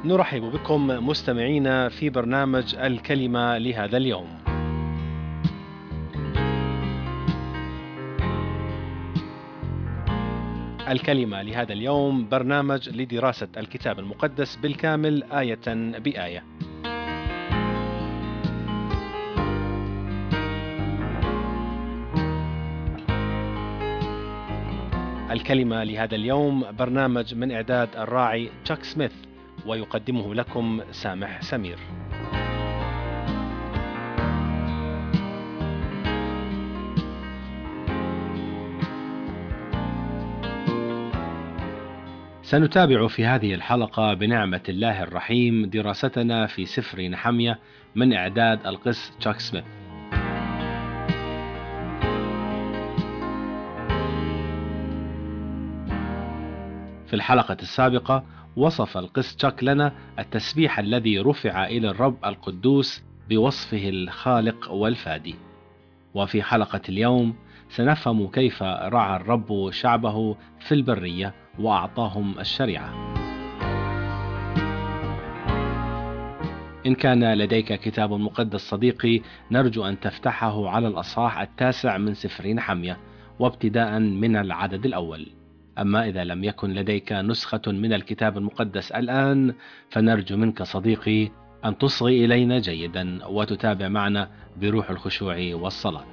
نرحب بكم مستمعينا في برنامج الكلمة لهذا اليوم. الكلمة لهذا اليوم برنامج لدراسة الكتاب المقدس بالكامل آية بآية. الكلمة لهذا اليوم برنامج من إعداد الراعي تشاك سميث، ويقدمه لكم سامح سمير. سنتابع في هذه الحلقة بنعمة الله الرحيم دراستنا في سفر نحمية من إعداد القس تشاك سميث. في الحلقة السابقة وصف القس تشاك لنا التسبيح الذي رفع إلى الرب القدوس بوصفه الخالق والفادي. وفي حلقة اليوم سنفهم كيف رعى الرب شعبه في البرية وأعطاهم الشريعة. إن كان لديك كتاب مقدس صديقي، نرجو أن تفتحه على الأصحاح 9 من سفر نحمية وابتداء من العدد الأول. أما إذا لم يكن لديك نسخة من الكتاب المقدس الآن، فنرجو منك صديقي أن تصغي إلينا جيدا وتتابع معنا بروح الخشوع والصلاة.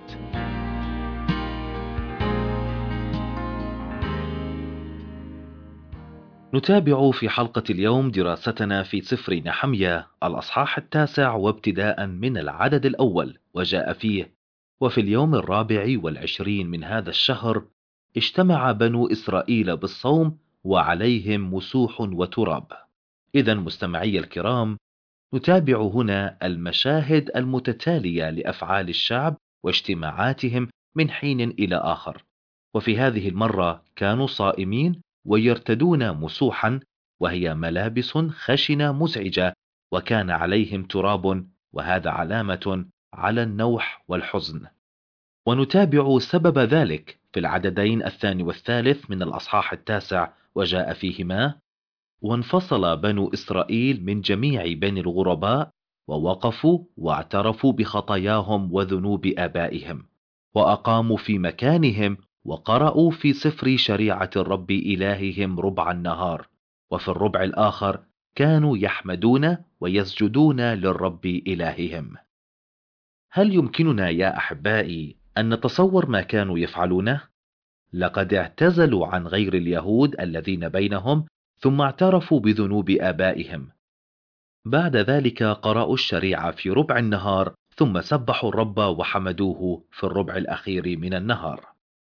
نتابع في حلقة اليوم دراستنا في سفر نحمية الأصحاح 9 وابتداء من العدد الأول. وجاء فيه: وفي اليوم 24 من هذا الشهر اجتمع بنو إسرائيل بالصوم وعليهم مسوح وتراب. إذن مستمعي الكرام، نتابع هنا المشاهد المتتالية لأفعال الشعب واجتماعاتهم من حين إلى آخر. وفي هذه المرة كانوا صائمين ويرتدون مسوحا، وهي ملابس خشنة مزعجة، وكان عليهم تراب، وهذا علامة على النوح والحزن. ونتابع سبب ذلك في العددين 2 والثالث من الأصحاح 9. وجاء فيهما: وانفصل بنو إسرائيل من جميع بني الغرباء، ووقفوا واعترفوا بخطاياهم وذنوب آبائهم، وأقاموا في مكانهم، وقرأوا في سفر شريعة الرب إلههم ربع النهار، وفي الربع الآخر كانوا يحمدون ويسجدون للرب إلههم. هل يمكننا يا أحبائي أن نتصور ما كانوا يفعلونه؟ لقد اعتزلوا عن غير اليهود الذين بينهم، ثم اعترفوا بذنوب آبائهم. بعد ذلك قرأوا الشريعة في ربع النهار، ثم سبحوا الرب وحمدوه في الربع الأخير من النهار.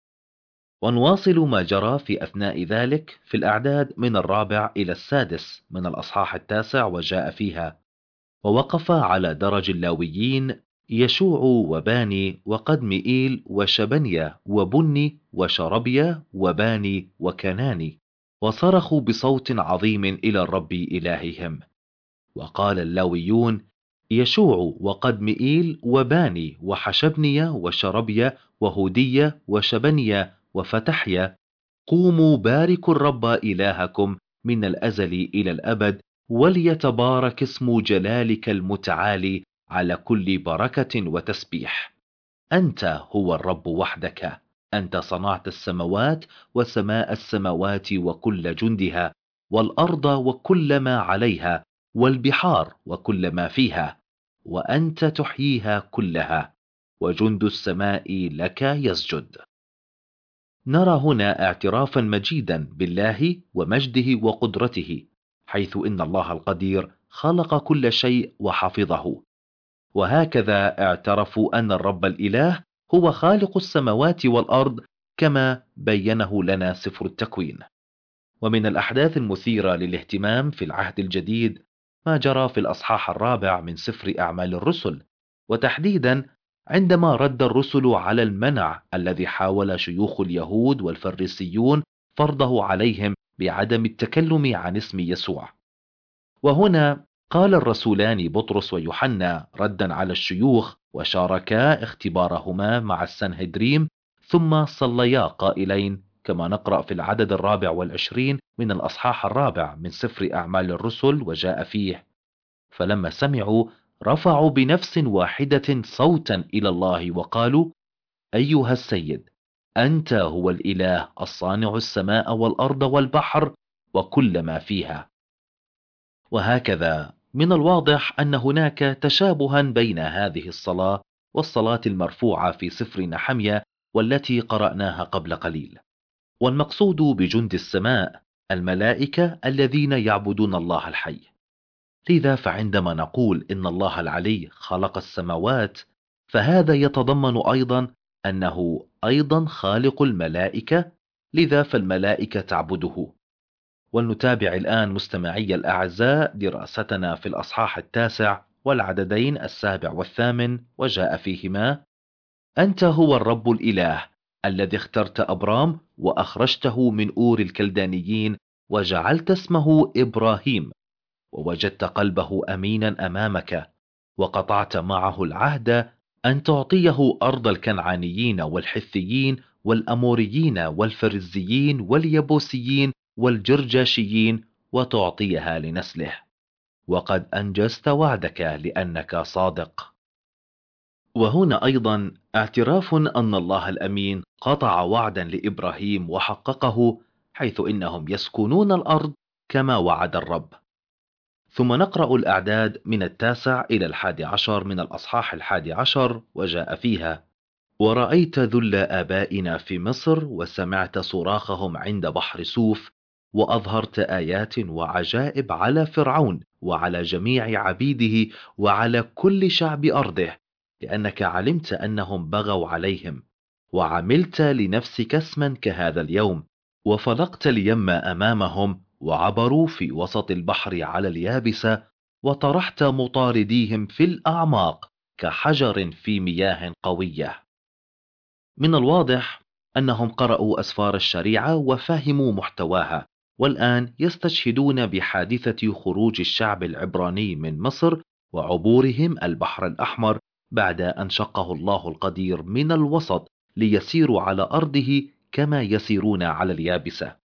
ونواصل ما جرى في أثناء ذلك في الأعداد من 4 إلى 6 من الأصحاح 9. وجاء فيها: ووقف على درج اللاويين يشوع وباني وقدمئيل وشبنيا وبني وشربيا وباني وكناني، وصرخوا بصوت عظيم إلى الرب إلههم. وقال اللاويون: يشوع وقدمئيل وباني وحشبنيا وشربيا وهودية وشبنيا وفتحيا، قوموا باركوا الرب إلهكم من الأزل إلى الأبد، وليتبارك اسم جلالك المتعالي على كل بركة وتسبيح. أنت هو الرب وحدك، أنت صنعت السماوات وسماء السماوات وكل جندها، والأرض وكل ما عليها، والبحار وكل ما فيها، وأنت تحييها كلها، وجند السماء لك يسجد. نرى هنا اعترافا مجيدا بالله ومجده وقدرته، حيث إن الله القدير خلق كل شيء وحفظه. وهكذا اعترفوا أن الرب الإله هو خالق السماوات والأرض، كما بينه لنا سفر التكوين. ومن الأحداث المثيرة للاهتمام في العهد الجديد ما جرى في الأصحاح 4 من سفر أعمال الرسل، وتحديدا عندما رد الرسل على المنع الذي حاول شيوخ اليهود والفريسيون فرضه عليهم بعدم التكلم عن اسم يسوع. وهنا قال الرسولان بطرس ويوحنا ردا على الشيوخ، وشاركا اختبارهما مع السنهدريم، ثم صليا قائلين: كما نقرأ في العدد 24 من الأصحاح 4 من سفر أعمال الرسل، وجاء فيه: فلما سمعوا رفعوا بنفس واحدة صوتا إلى الله وقالوا: أيها السيد، أنت هو الإله الصانع السماء والأرض والبحر وكل ما فيها. وهكذا من الواضح أن هناك تشابها بين هذه الصلاة والصلاة المرفوعة في سفر نحمية والتي قرأناها قبل قليل. والمقصود بجند السماء الملائكة الذين يعبدون الله الحي. لذا فعندما نقول إن الله العلي خلق السماوات، فهذا يتضمن أيضا أنه أيضا خالق الملائكة، لذا فالملائكة تعبده. ولنتابع الآن مستمعي الأعزاء دراستنا في الأصحاح 9 والعددين 7 و8، وجاء فيهما: أنت هو الرب الإله الذي اخترت أبرام وأخرجته من أور الكلدانيين وجعلت اسمه إبراهيم، ووجدت قلبه أمينا أمامك، وقطعت معه العهد أن تعطيه أرض الكنعانيين والحثيين والأموريين والفرزيين واليبوسيين والجرجاشيين، وتعطيها لنسله، وقد أنجزت وعدك لأنك صادق. وهنا أيضا اعتراف أن الله الأمين قطع وعدا لإبراهيم وحققه، حيث إنهم يسكنون الأرض كما وعد الرب. ثم نقرأ الأعداد من 9 إلى 11 من الأصحاح 11، وجاء فيها: ورأيت ذل آبائنا في مصر، وسمعت صراخهم عند بحر سوف، وأظهرت آيات وعجائب على فرعون وعلى جميع عبيده وعلى كل شعب أرضه، لأنك علمت أنهم بغوا عليهم، وعملت لنفسك اسما كهذا اليوم، وفلقت اليم أمامهم، وعبروا في وسط البحر على اليابسة، وطرحت مطارديهم في الأعماق كحجر في مياه قوية. من الواضح أنهم قرأوا أسفار الشريعة وفهموا محتواها، والآن يستشهدون بحادثة خروج الشعب العبراني من مصر وعبورهم البحر الأحمر بعد أن شقه الله القدير من الوسط ليسيروا على أرضه كما يسيرون على اليابسة.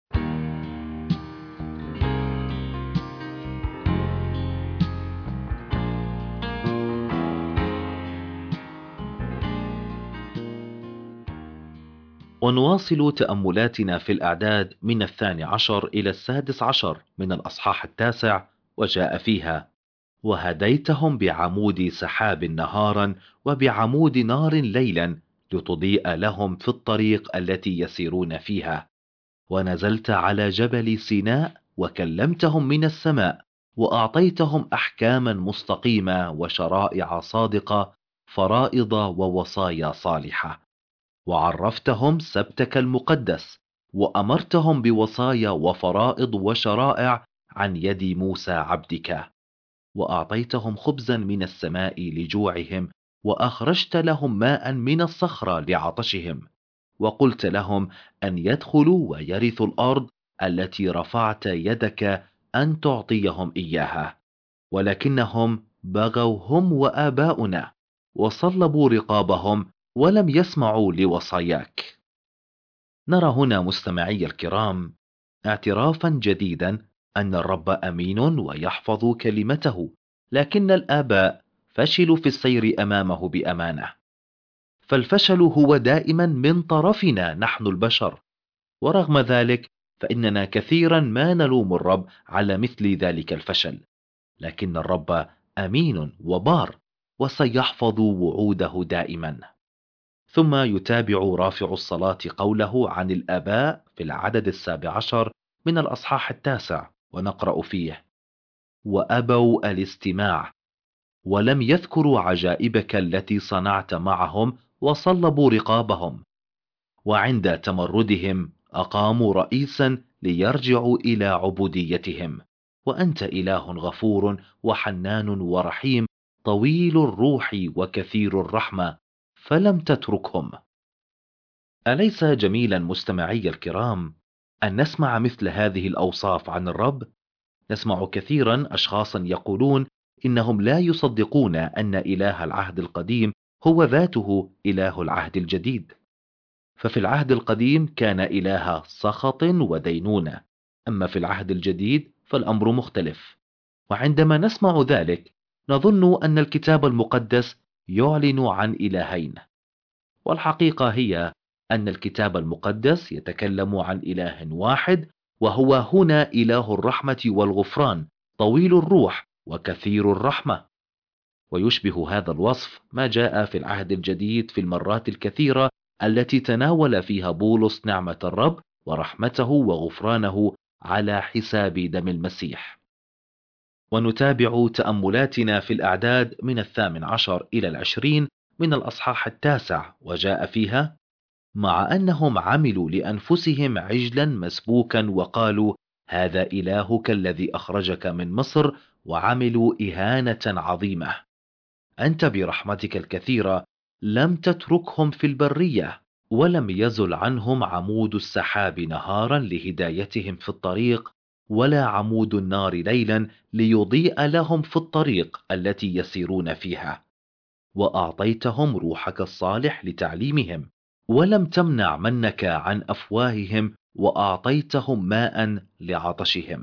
ونواصل تأملاتنا في الأعداد من 12 إلى 16 من الأصحاح 9، وجاء فيها: وهديتهم بعمود سحاب نهارا وبعمود نار ليلا لتضيء لهم في الطريق التي يسيرون فيها، ونزلت على جبل سيناء وكلمتهم من السماء، وأعطيتهم أحكاما مستقيمة وشرائع صادقة، فرائض ووصايا صالحة، وعرفتهم سبتك المقدس، وأمرتهم بوصايا وفرائض وشرائع عن يد موسى عبدك، وأعطيتهم خبزا من السماء لجوعهم، وأخرجت لهم ماء من الصخرة لعطشهم، وقلت لهم أن يدخلوا ويرثوا الأرض التي رفعت يدك أن تعطيهم إياها، ولكنهم بغوا هم وآباؤنا، وصلبوا رقابهم ولم يسمعوا لوصاياك. نرى هنا مستمعي الكرام اعترافا جديدا أن الرب أمين ويحفظ كلمته، لكن الآباء فشلوا في السير أمامه بأمانة. فالفشل هو دائما من طرفنا نحن البشر، ورغم ذلك فإننا كثيرا ما نلوم الرب على مثل ذلك الفشل، لكن الرب أمين وبار وسيحفظ وعوده دائما. ثم يتابع رافع الصلاة قوله عن الآباء في العدد 17 من الأصحاح 9، ونقرأ فيه: وأبوا الاستماع، ولم يذكروا عجائبك التي صنعت معهم، وصلبوا رقابهم، وعند تمردهم أقاموا رئيسا ليرجعوا إلى عبوديتهم، وأنت إله غفور وحنان ورحيم، طويل الروح وكثير الرحمة، فلم تتركهم. أليس جميلا مستمعي الكرام أن نسمع مثل هذه الأوصاف عن الرب؟ نسمع كثيرا أشخاصا يقولون إنهم لا يصدقون أن إله العهد القديم هو ذاته إله العهد الجديد. ففي العهد القديم كان إله سخط ودينونة، أما في العهد الجديد فالأمر مختلف. وعندما نسمع ذلك نظن أن الكتاب المقدس يعلن عن إلهين، والحقيقة هي أن الكتاب المقدس يتكلم عن إله واحد، وهو هنا إله الرحمة والغفران، طويل الروح وكثير الرحمة. ويشبه هذا الوصف ما جاء في العهد الجديد في المرات الكثيرة التي تناول فيها بولس نعمة الرب ورحمته وغفرانه على حساب دم المسيح. ونتابع تأملاتنا في الأعداد من 18 إلى 20 من الأصحاح 9، وجاء فيها: مع أنهم عملوا لأنفسهم عجلا مسبوكا وقالوا هذا إلهك الذي أخرجك من مصر، وعملوا إهانة عظيمة، أنت برحمتك الكثيرة لم تتركهم في البرية، ولم يزل عنهم عمود السحاب نهارا لهدايتهم في الطريق، ولا عمود النار ليلا ليضيء لهم في الطريق التي يسيرون فيها. وأعطيتهم روحك الصالح لتعليمهم، ولم تمنع منك عن أفواههم، وأعطيتهم ماء لعطشهم.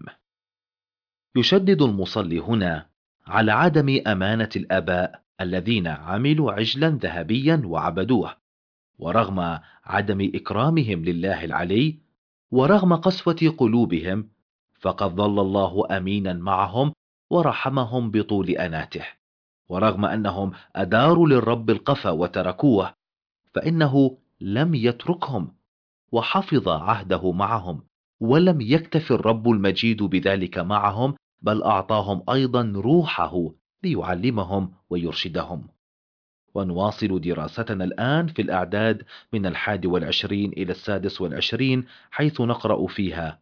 يشدد المصلي هنا على عدم أمانة الآباء الذين عملوا عجلا ذهبيا وعبدوه، ورغم عدم إكرامهم لله العلي، ورغم قسوة قلوبهم، فقد ظل الله أمينا معهم ورحمهم بطول أناته. ورغم أنهم أداروا للرب القفا وتركوه، فإنه لم يتركهم، وحفظ عهده معهم، ولم يكتف الرب المجيد بذلك معهم، بل أعطاهم أيضا روحه ليعلمهم ويرشدهم. ونواصل دراستنا الآن في الأعداد من 21 إلى 26، حيث نقرأ فيها: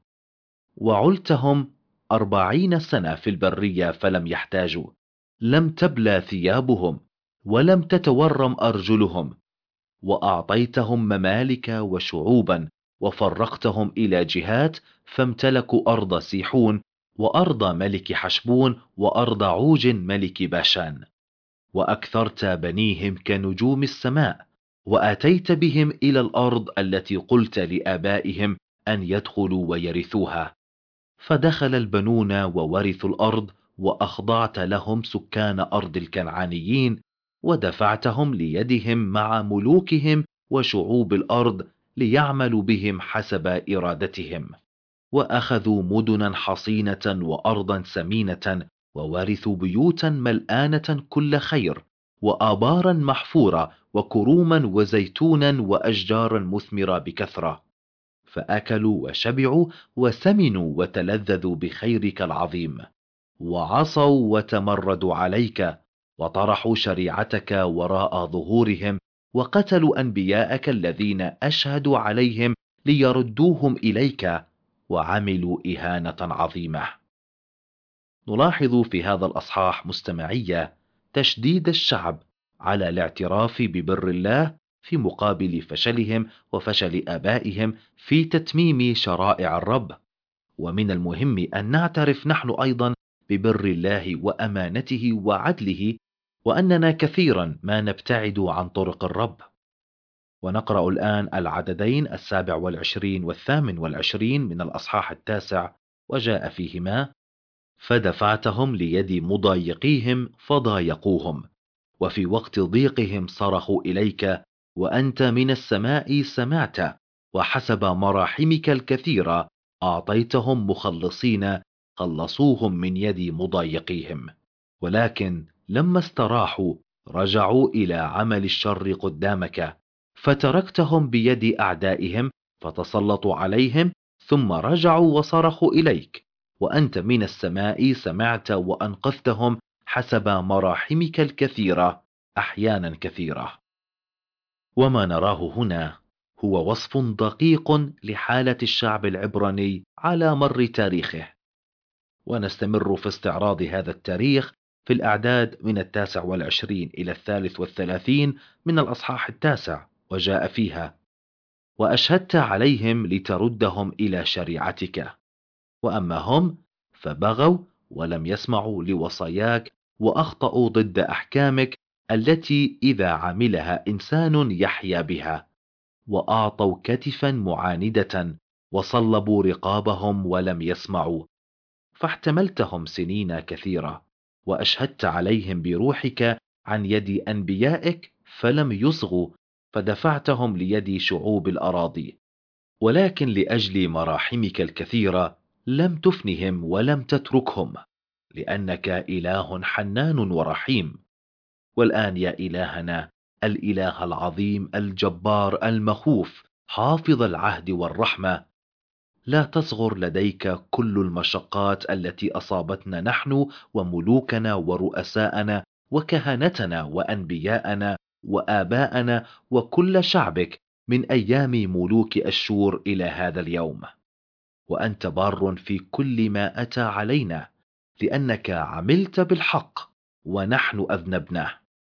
وعلتهم 40 سنة في البرية فلم يحتاجوا، لم تبلى ثيابهم، ولم تتورم أرجلهم، وأعطيتهم ممالك وشعوبا، وفرقتهم إلى جهات، فامتلكوا أرض سيحون، وأرض ملك حشبون، وأرض عوج ملك باشان. وأكثرت بنيهم كنجوم السماء، وآتيت بهم إلى الأرض التي قلت لآبائهم أن يدخلوا ويرثوها، فدخل البنون وورثوا الأرض، وأخضعت لهم سكان أرض الكنعانيين، ودفعتهم ليدهم مع ملوكهم وشعوب الأرض ليعملوا بهم حسب إرادتهم، وأخذوا مدنا حصينة وأرضا سمينة، وورثوا بيوتا ملآنة كل خير، وآبارا محفورة، وكروما وزيتونا وأشجارا مثمرة بكثرة، فأكلوا وشبعوا وسمنوا وتلذذوا بخيرك العظيم، وعصوا وتمردوا عليك، وطرحوا شريعتك وراء ظهورهم، وقتلوا أنبياءك الذين أشهدوا عليهم ليردوهم إليك، وعملوا إهانة عظيمة. نلاحظ في هذا الأصحاح مستمعية تشديد الشعب على الاعتراف ببر الله في مقابل فشلهم وفشل آبائهم في تتميم شرائع الرب. ومن المهم أن نعترف نحن أيضا ببر الله وأمانته وعدله، وأننا كثيرا ما نبتعد عن طرق الرب. ونقرأ الآن العددين 27 و28 من الأصحاح 9، وجاء فيهما: فدفعتهم ليد مضايقيهم فضايقوهم، وفي وقت ضيقهم صرخوا إليك، وأنت من السماء سمعت، وحسب مراحمك الكثيرة أعطيتهم مخلصين، خلصوهم من يد مضايقيهم. ولكن لما استراحوا رجعوا إلى عمل الشر قدامك، فتركتهم بيد أعدائهم، فتسلطوا عليهم، ثم رجعوا وصرخوا إليك، وأنت من السماء سمعت وأنقذتهم حسب مراحمك الكثيرة أحيانا كثيرة. وما نراه هنا هو وصف دقيق لحالة الشعب العبراني على مر تاريخه. ونستمر في استعراض هذا التاريخ في الأعداد من 29 إلى 33 من الأصحاح 9، وجاء فيها: وأشهدت عليهم لتردهم إلى شريعتك، وأما هم فبغوا ولم يسمعوا لوصاياك، وأخطأوا ضد أحكامك التي إذا عملها إنسان يحيا بها، وأعطوا كتفا معاندة، وصلبوا رقابهم ولم يسمعوا. فاحتملتهم سنين كثيرة، وأشهدت عليهم بروحك عن يد أنبيائك فلم يصغوا، فدفعتهم ليد شعوب الأراضي. ولكن لأجل مراحمك الكثيرة لم تفنهم ولم تتركهم، لأنك إله حنان ورحيم. والآن يا إلهنا، الإله العظيم الجبار المخوف حافظ العهد والرحمة، لا تصغر لديك كل المشقات التي أصابتنا نحن وملوكنا ورؤساءنا وكهنتنا وأنبياءنا وآباءنا وكل شعبك من أيام ملوك أشور إلى هذا اليوم. وأنت بار في كل ما أتى علينا، لأنك عملت بالحق ونحن أذنبنا.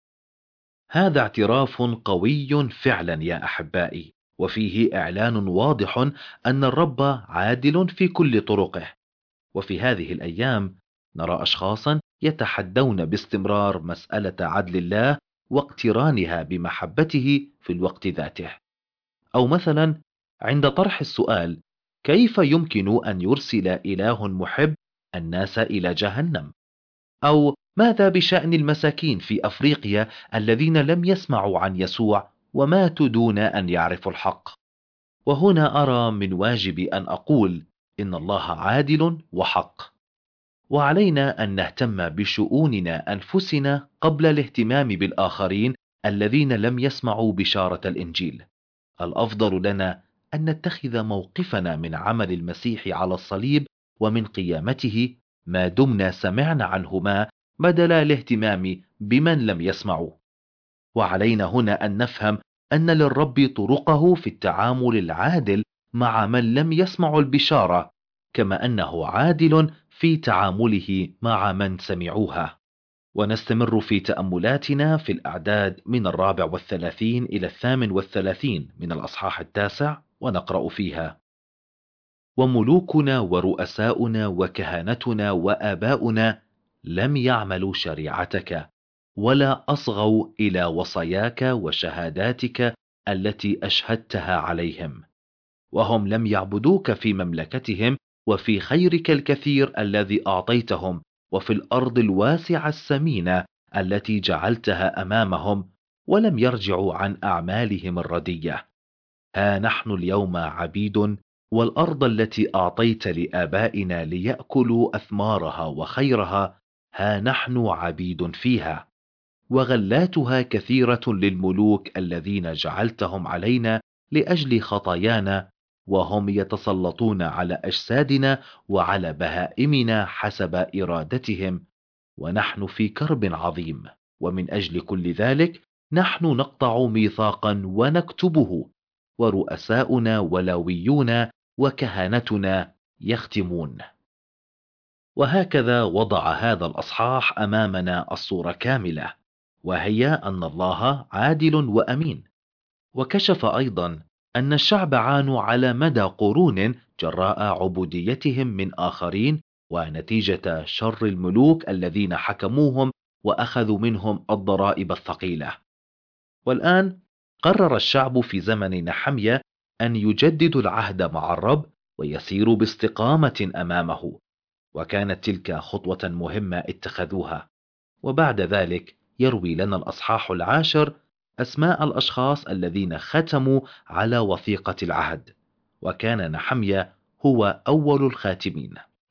هذا اعتراف قوي فعلا يا أحبائي، وفيه إعلان واضح أن الرب عادل في كل طرقه. وفي هذه الأيام نرى أشخاصا يتحدون باستمرار مسألة عدل الله واقترانها بمحبته في الوقت ذاته. أو مثلا عند طرح السؤال: كيف يمكن أن يرسل إله محب الناس إلى جهنم؟ أو ماذا بشأن المساكين في أفريقيا الذين لم يسمعوا عن يسوع وماتوا دون أن يعرفوا الحق؟ وهنا أرى من واجبي أن أقول إن الله عادل وحق، وعلينا أن نهتم بشؤوننا أنفسنا قبل الاهتمام بالآخرين الذين لم يسمعوا بشارة الإنجيل. الأفضل لنا أن نتخذ موقفنا من عمل المسيح على الصليب ومن قيامته ما دمنا سمعنا عنهما، بدل الاهتمام بمن لم يسمعوا. وعلينا هنا أن نفهم أن للرب طرقه في التعامل العادل مع من لم يسمعوا البشارة، كما أنه عادل في تعامله مع من سمعوها. ونستمر في تأملاتنا في الأعداد من 34 إلى 38 من الأصحاح 9، ونقرأ فيها: وملوكنا ورؤساؤنا وكهنتنا وآباؤنا لم يعملوا شريعتك، ولا أصغوا إلى وصاياك وشهاداتك التي أشهدتها عليهم، وهم لم يعبدوك في مملكتهم وفي خيرك الكثير الذي أعطيتهم، وفي الأرض الواسعة السمينة التي جعلتها أمامهم، ولم يرجعوا عن أعمالهم الردية. ها نحن اليوم عبيد، والأرض التي أعطيت لآبائنا ليأكلوا أثمارها وخيرها، ها نحن عبيد فيها، وغلاتها كثيرة للملوك الذين جعلتهم علينا لأجل خطايانا، وهم يتسلطون على أجسادنا وعلى بهائمنا حسب إرادتهم، ونحن في كرب عظيم. ومن أجل كل ذلك نحن نقطع ميثاقا ونكتبه، ورؤساؤنا ولاويون وكهنتنا يختمون. وهكذا وضع هذا الأصحاح أمامنا الصورة كاملة، وهي أن الله عادل وأمين. وكشف أيضا أن الشعب عانوا على مدى قرون جراء عبوديتهم من آخرين، ونتيجة شر الملوك الذين حكموهم وأخذوا منهم الضرائب الثقيلة. والآن قرر الشعب في زمن نحمية أن يجددوا العهد مع الرب ويسيروا باستقامة أمامه، وكانت تلك خطوة مهمة اتخذوها. وبعد ذلك يروي لنا الأصحاح 10 أسماء الأشخاص الذين ختموا على وثيقة العهد، وكان نحمية هو أول الخاتمين.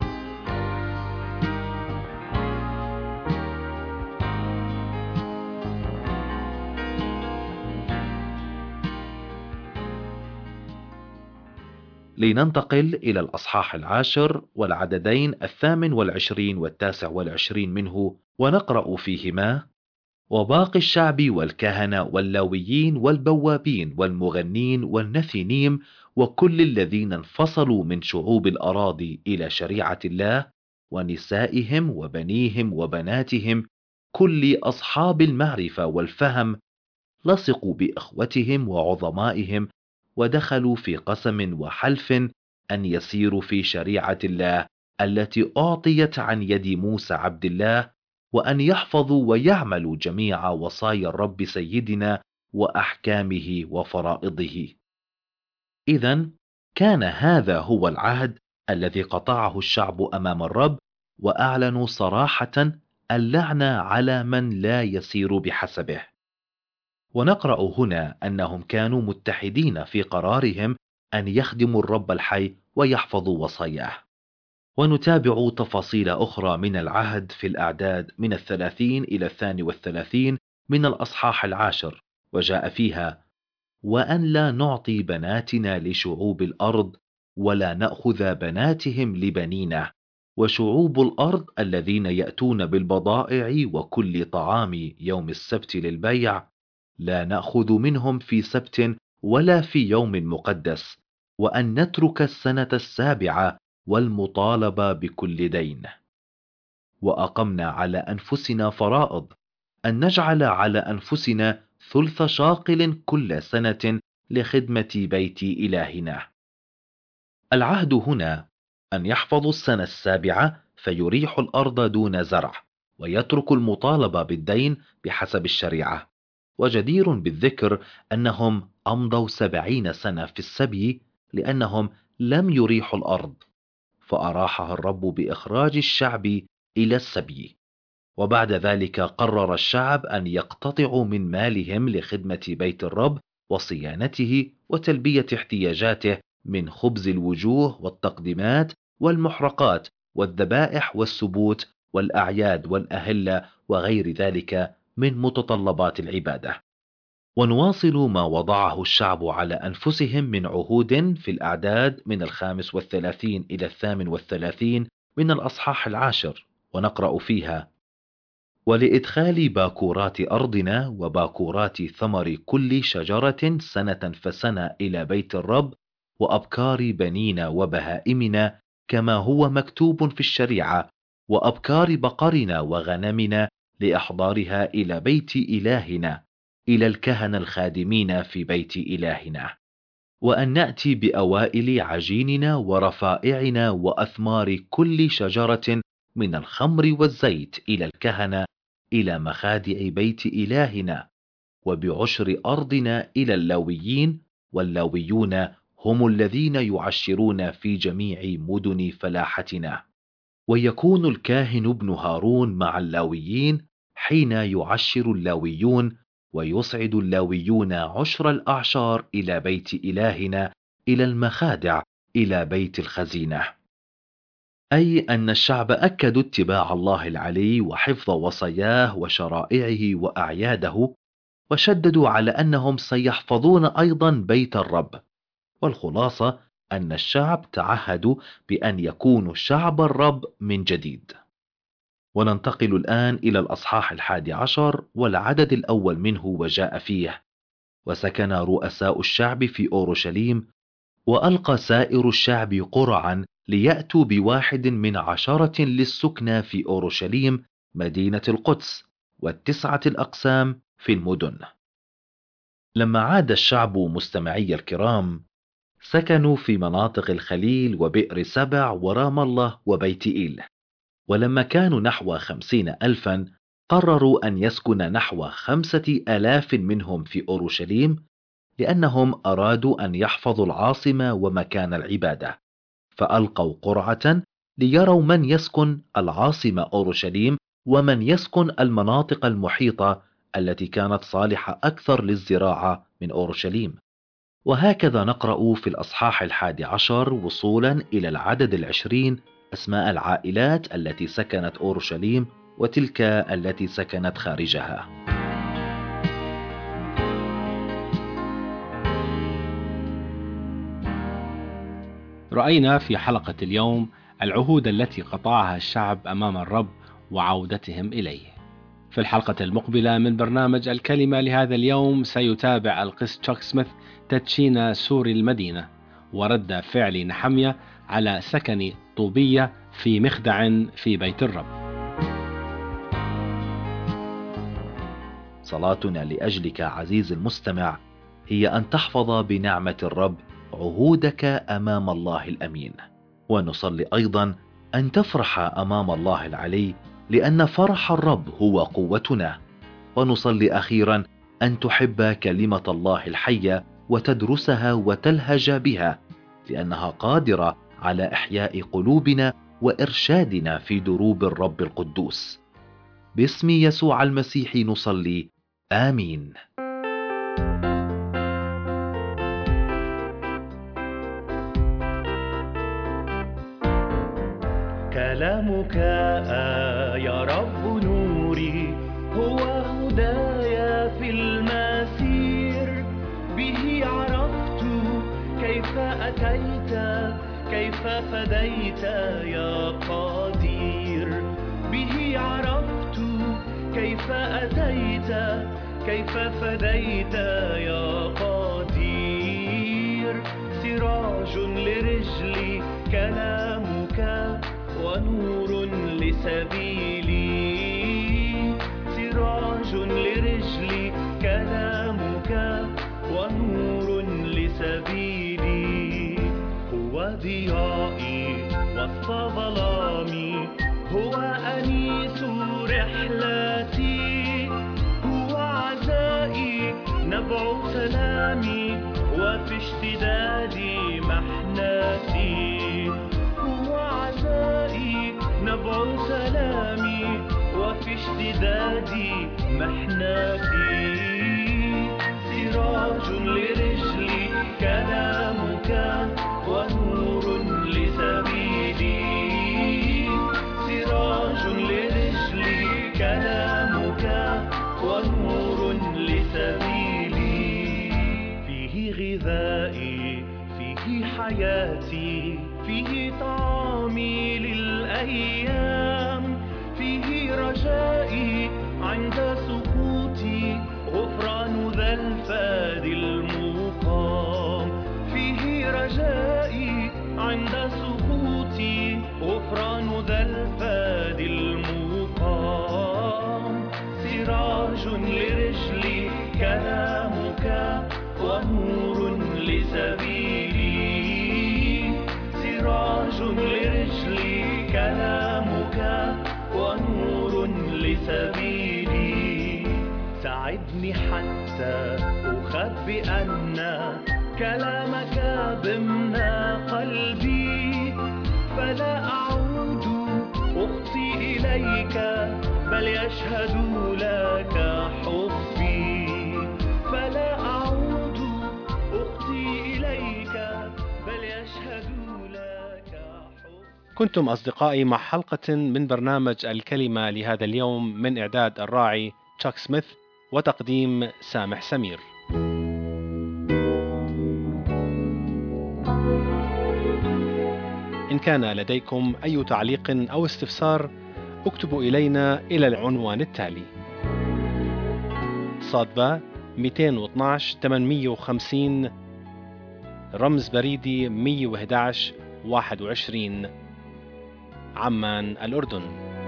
لننتقل إلى الأصحاح 10 والعددين 28 و29 منه، ونقرأ فيهما: وباقي الشعب والكهنة واللاويين والبوابين والمغنين والنثينيم وكل الذين انفصلوا من شعوب الأراضي إلى شريعة الله، ونسائهم وبنيهم وبناتهم، كل أصحاب المعرفة والفهم، لصقوا بإخوتهم وعظمائهم، ودخلوا في قسم وحلف أن يسيروا في شريعة الله التي أعطيت عن يد موسى عبد الله، وأن يحفظوا ويعملوا جميع وصايا الرب سيدنا وأحكامه وفرائضه. إذن كان هذا هو العهد الذي قطعه الشعب أمام الرب، وأعلنوا صراحة اللعنة على من لا يسير بحسبه. ونقرأ هنا أنهم كانوا متحدين في قرارهم أن يخدموا الرب الحي ويحفظوا وصاياه. ونتابع تفاصيل أخرى من العهد في الأعداد من 30 إلى 32 من الأصحاح 10، وجاء فيها: وأن لا نعطي بناتنا لشعوب الأرض، ولا نأخذ بناتهم لبنينا، وشعوب الأرض الذين يأتون بالبضائع وكل طعام يوم السبت للبيع، لا نأخذ منهم في سبت ولا في يوم مقدس، وأن نترك السنة السابعة والمطالبة بكل دين. وأقمنا على أنفسنا فرائض أن نجعل على أنفسنا ثلث شاقل كل سنة لخدمة بيت إلهنا. العهد هنا أن يحفظوا السنة السابعة فيريح الأرض دون زرع، ويترك المطالبة بالدين بحسب الشريعة. وجدير بالذكر أنهم أمضوا 70 سنة في السبي لأنهم لم يريحوا الأرض، فأراحها الرب بإخراج الشعب إلى السبي. وبعد ذلك قرر الشعب أن يقتطعوا من مالهم لخدمة بيت الرب وصيانته وتلبية احتياجاته من خبز الوجوه والتقديمات والمحرقات والذبائح والسبوت والأعياد والأهلة وغير ذلك من متطلبات العبادة. ونواصل ما وضعه الشعب على أنفسهم من عهود في الأعداد من 35 إلى 38 من الأصحاح 10، ونقرأ فيها: ولإدخال باكورات أرضنا وباكورات ثمر كل شجرة سنة فسنة إلى بيت الرب، وأبكار بنينا وبهائمنا كما هو مكتوب في الشريعة، وأبكار بقرنا وغنمنا لإحضارها إلى بيت إلهنا، إلى الكهنة الخادمين في بيت إلهنا. وأن نأتي بأوائل عجيننا ورفائعنا وأثمار كل شجرة من الخمر والزيت إلى الكهنة إلى مخادع بيت إلهنا، وبعشر أرضنا إلى اللاويين، واللاويون هم الذين يعشرون في جميع مدن فلاحتنا. ويكون الكاهن ابن هارون مع اللاويين حين يعشر اللاويون، ويصعد اللاويون عشر الأعشار إلى بيت إلهنا، إلى المخادع، إلى بيت الخزينة. أي أن الشعب أكدوا اتباع الله العلي وحفظ وصاياه وشرائعه وأعياده، وشددوا على أنهم سيحفظون أيضا بيت الرب. والخلاصة أن الشعب تعهدوا بأن يكونوا شعب الرب من جديد. وننتقل الآن إلى الأصحاح 11 والعدد الأول منه، وجاء فيه: وسكن رؤساء الشعب في أورشليم، وألقى سائر الشعب قرعا ليأتوا بواحد من 10 للسكنى في أورشليم مدينة القدس، والتسعة الأقسام في المدن. لما عاد الشعب مستمعي الكرام، سكنوا في مناطق الخليل وبئر سبع ورام الله وبيت إيل. ولما كانوا نحو 50,000 قرروا أن يسكن نحو 5,000 منهم في أورشليم، لأنهم أرادوا أن يحفظوا العاصمة ومكان العبادة. فألقوا قرعة ليروا من يسكن العاصمة أورشليم ومن يسكن المناطق المحيطة التي كانت صالحة أكثر للزراعة من أورشليم. وهكذا نقرأ في الأصحاح 11 وصولا إلى العدد 20 أسماء العائلات التي سكنت أورشليم وتلك التي سكنت خارجها. رأينا في حلقة اليوم العهود التي قطعها الشعب أمام الرب وعودتهم إليه. في الحلقة المقبلة من برنامج الكلمة لهذا اليوم سيتابع القس تشاك سميث تدشين سور المدينة ورد فعل نحمية على سكن طوبية في مخدع في بيت الرب. صلاتنا لأجلك عزيز المستمع هي أن تحفظ بنعمة الرب عهودك أمام الله الأمين، ونصلي أيضا أن تفرح أمام الله العلي، لأن فرح الرب هو قوتنا. ونصلي أخيرا أن تحب كلمة الله الحية وتدرسها وتلهج بها، لأنها قادرة على إحياء قلوبنا وإرشادنا في دروب الرب القدوس. باسم يسوع المسيح نصلي، آمين. كلامك يا رب نوري، هو هدايا في المسير. به عرفت كيف أتيت، كيف فديت يا قدير. به عرفت كيف أتيت، كيف فديت يا قدير. سراج لرجلي كلامك، ونور لسبيلي. سراج لرجلي كلامك، ونور لسبيلي. هو ضيائي وسط ظلامي، هو أنيس رحلتي. هو عزائي نبع سلامي، وفي اشتدادي محنتي. هو عزائي نبع سلامي، وفي اشتدادي محنتي. سراج لرجلي كلامك، ونور لسبيلي. سراج لرجلي كلامك، ونور لسبيلي. فيه غذائي، فيه حياتي، فيه طعامي للأيام. فيه رجائي عند سقوطي، غفران ذا الفادي المقام. فيه رجائي عند سقوطي، غفران ذا الفادي المقام. سراج لرجلي كلامك، ونور لسبيلي. سراج لرجلي كلامك، ونور لسبيلي. ساعدني حتى أخبئ أن كلامك ضمن قلبي، فلا أعود أخطي إليك، بل يشهد لك حبي. فلا أعود أخطي إليك، بل يشهد لك حبي. كنتم أصدقائي مع حلقة من برنامج الكلمة لهذا اليوم، من إعداد الراعي تشاك سميث وتقديم سامح سمير. إن كان لديكم أي تعليق أو استفسار، اكتبوا إلينا إلى العنوان التالي: صادبة 212 850 رمز بريدي 111 21 عمان الأردن.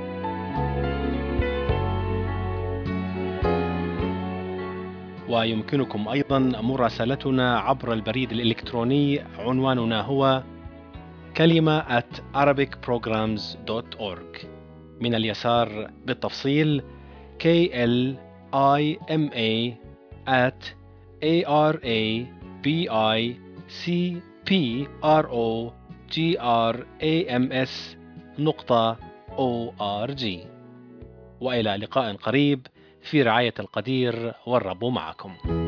ويمكنكم أيضا مراسلتنا عبر البريد الإلكتروني، عنواننا هو kalima@arabicprograms.org. من اليسار بالتفصيل KLIMA@ARABICPROGRAMS.org. وإلى لقاء قريب في رعاية القدير، والرب معكم.